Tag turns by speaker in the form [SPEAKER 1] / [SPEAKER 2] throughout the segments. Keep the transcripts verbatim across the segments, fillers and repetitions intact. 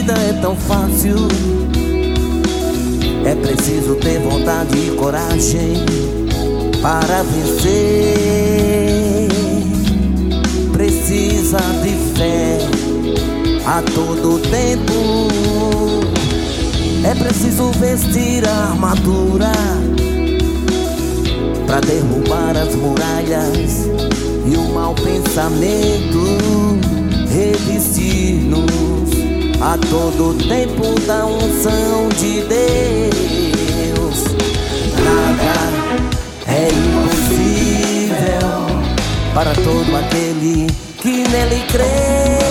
[SPEAKER 1] vida é tão fácil. É preciso ter vontade e coragem para vencer. Precisa de fé a todo tempo. É preciso vestir a armadura pra derrubar as muralhas e o mau pensamento. Revestir-nos a todo tempo da unção de Deus. Nada é impossível para todo aquele que nele crê.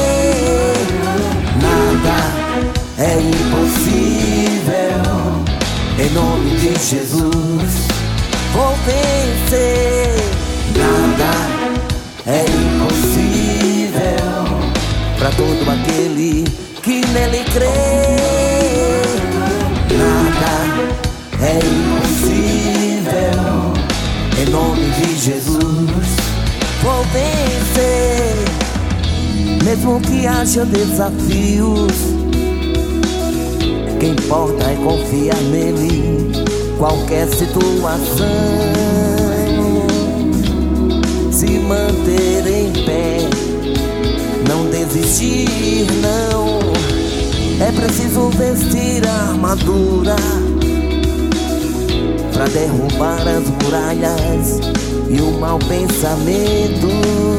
[SPEAKER 1] Nada é impossível, em nome de Jesus vou vencer. Nada é impossível para todo aquele que nele crê. Nada é impossível, em nome de Jesus vou vencer. Mesmo que haja desafios, o que importa é confiar nele. Qualquer situação, se manter em pé, não desistir não. É preciso vestir a armadura pra derrubar as muralhas e o mau pensamento.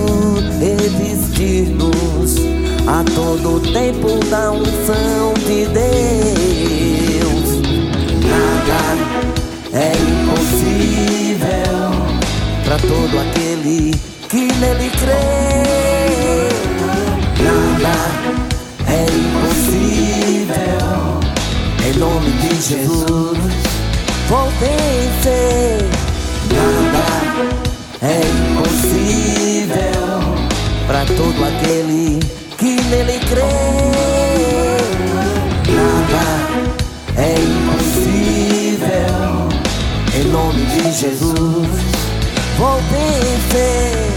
[SPEAKER 1] Revestir-nos a todo tempo da unção de Deus. Nada é impossível para todo aquele que nele crê. Nada é impossível, em nome de Jesus vou vencer. Nada é impossível para todo aquele que nele crê. Nada é impossível, em nome de Jesus vou vencer.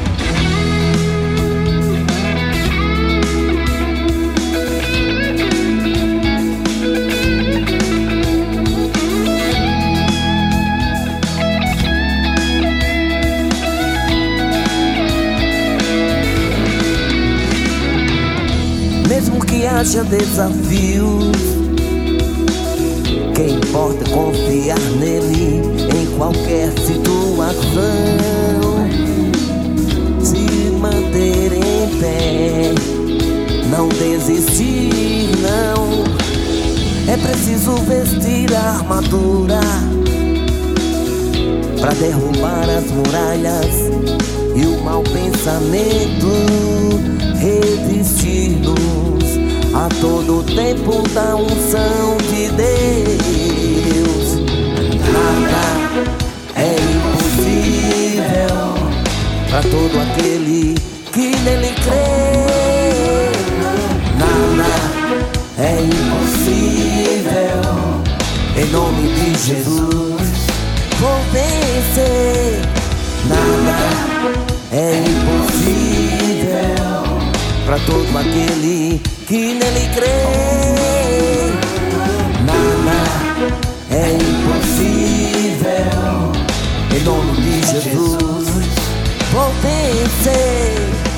[SPEAKER 1] Mesmo que haja desafios, que importa é confiar nele em qualquer situação. Se manter em pé, não desistir não. É preciso vestir a armadura pra derrubar as muralhas e o mau pensamento. Revestir-nos a todo tempo da unção de Deus. Nada é impossível para todo aquele que nele crê. Nada é impossível, em nome de Jesus vou vencer. Nada é impossível para todo aquele que nele crê. Nada é impossível, em nome de Jesus vou vencer.